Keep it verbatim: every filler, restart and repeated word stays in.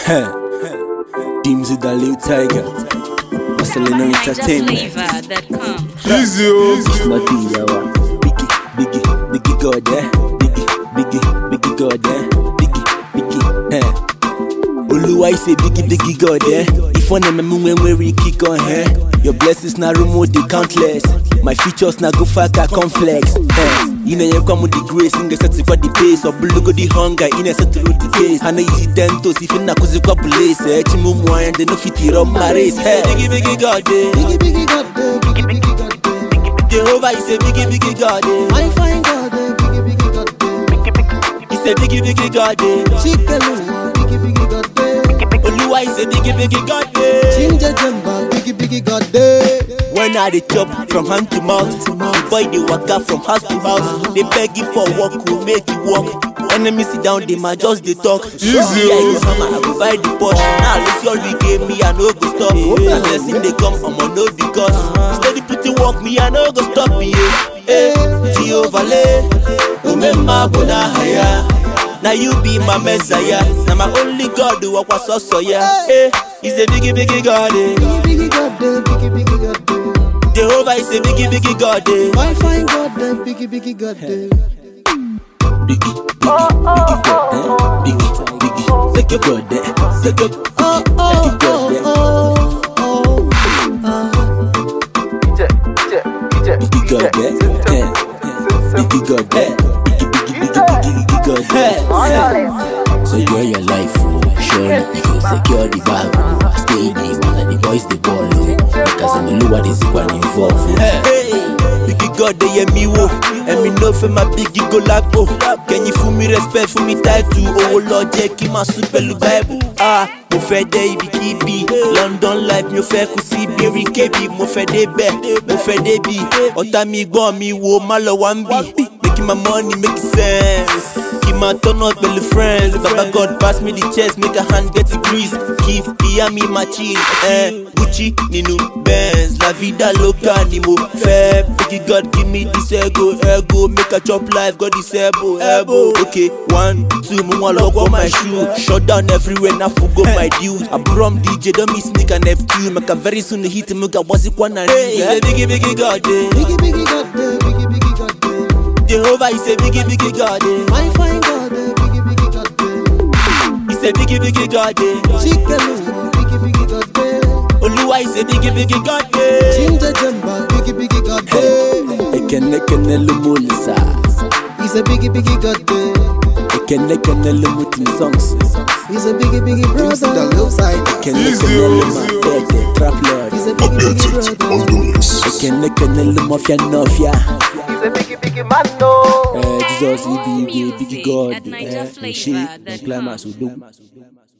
Teams with the little tiger. Marcelino Entertainment. Easy, It's not the hour. Biggie, biggie, biggie God, eh? Biggie, biggie, biggie God, eh? Biggie, biggie, eh? Oluwa is a biggie, biggie God, eh? If one of them when we kick on, eh? Your blessings now remove the countless. My features now go fuck a complex. Eh? You know you come with the grace, in the set to the pace. Or blue go the hunger, in a set to the case. And easy tentos, if you not cause you couple lace. Eh? Chimu and they no fit it up my race. Hey, biggie, biggie God, eh? Biggie, biggie God, eh? Biggie, biggie God, eh? Jehovah is a biggie, biggie God, eh? I find God, eh? Biggie, biggie God, eh? He's a biggie, biggie God, eh? Chikalu, biggie, biggie God, eh? Oluwa is a biggie, biggie God, eh? Ginger Jamba, biggie, biggie God, eh? When I dey chop from hand to mouth, the boy dey waka from house to house. They beg you for work, we make you work. Enemy sit down, they might just dey talk. Easy, Yeah, I go hammer, I go buy the Porsche. Now this all we gave me, I no go stop. And blessing they come, I'ma know the cause. Steady putting work, me I no go stop me. Eh, Jehovah le, umema bona haya. Now you be my messiah. Now my only God do what was so yeah. Eh, he's a biggie, biggie God. Eh. Biggie, biggie God, eh? Biggie, biggie God, eh? Jehovah is a biggie, biggie God, eh? I find God, eh? Biggie, biggie God, eh? Biggie, biggie, biggie God, eh? Biggie, biggie, biggie God, eh? Biggie, Oh, biggie, oh, biggie God, eh? oh, oh, oh, Biggie God, eh? Eh, Biggie God, eh? Biggie, biggie, biggie, biggie, biggie God, eh? Secure your life, oh. Surely you go secure the bag, oh. Stay deep, and the boys they ball, oh. Because I know what is equal involved, oh. Hey, biggie God, they hear me, oh. And me know for my biggie go like, oh. Can you feel me respect for me title, oh Lord, yeah, keep my super Bible. Ah, mo fẹ́ dé ibikíbi, London life mi ò fẹ́ kú sí bírí kébì. Mo fẹ́ dé bẹ́ẹ̀, mo fẹ́ dé bí. Ọ̀tá mi gbọ́n mi wo, má lọ wá ń bì. Making my money make sense. Keep my turn up with the friends. Baba God pass me the chest, make a hand get the grease. Keep me my cheese, eh? Gucci, Ninu, Benz, La Vida Loca, ni mo fẹ́. Biggie God give me this ego, ego. Make a chop life, got this elbow, elbow. Okay, one, two, mo want lock on my shoe. Shut down everywhere, now forgo my dues. I brum D J, don't miss me, can F two. Make a very soon hit him, make a what's it one and hey, eh? Biggie, biggie God, eh? Biggie, biggie God, eh? Biggie, biggie God, eh? Jehovah is a biggie, biggie God, eh? I find God, eh? Biggie, biggie God, eh? He's a biggie, biggie God, eh? Chikalu, biggie, biggie God, eh? Oluwa is a biggie, biggie God, eh? Ginger Jamba, biggie, biggie God, eh? Ekene kene lumulisa. He's a biggie, biggie God, eh? Ekene kene lumutin songs. He's a biggie, biggie brother. The left side. Ekene kene lumafete trap lord. He's a biggie, biggie brother. Ekene kene lumafia nofia. He's a biggie, biggie man, no. Eh, Jesus, he be biggie Music God. at Eh, niger flavor she, dot com. climax, we do.